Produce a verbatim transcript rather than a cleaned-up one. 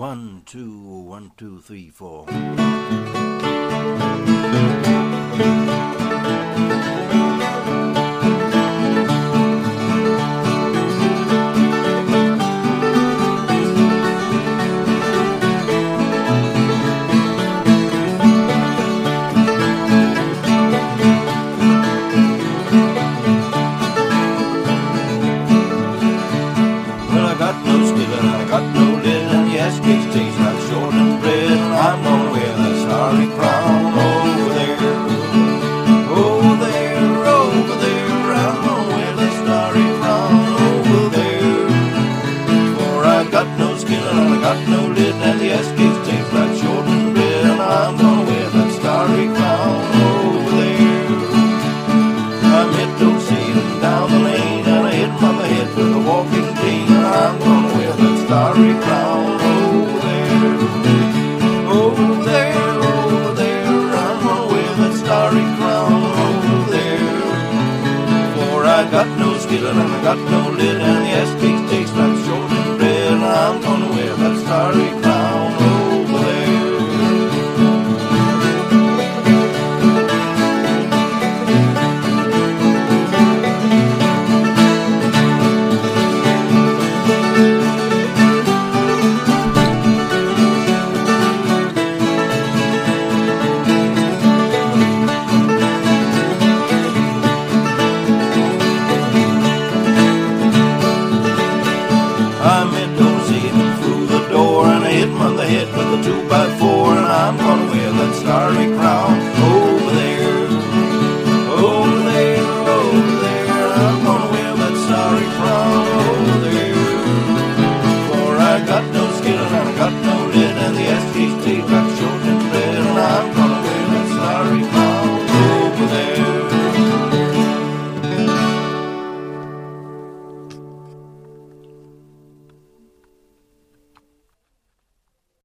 One, two, one, two, three, four. Well, I got no skillet, I got no lid, and the ass cakes taste like shortened bread. And I'm gonna wear that starry crown over there, over there, over there. I'm gonna wear that starry crown over there. For I got no skillet, and I got no lid, and the ass cakes taste like shortened bread. And I'm gonna wear that starry crown over there. I met those seeing down the lane, and I hit my head with a walking cane. I'm gonna wear that starry crown over there, over there, over there. I'm gonna wear that starry crown over there. For I got no skillet and I got no lid, and the ass cakes taste like shortened bread. And I'm gonna wear that starry crown over there. I met Dozy through the door, and I hit him on the head with a two by four. And I'm gonna wear that starry crown over there, over there, over there. I'm gonna wear that starry crown over there. For I got no skillet and I got no lid, and the ass cakes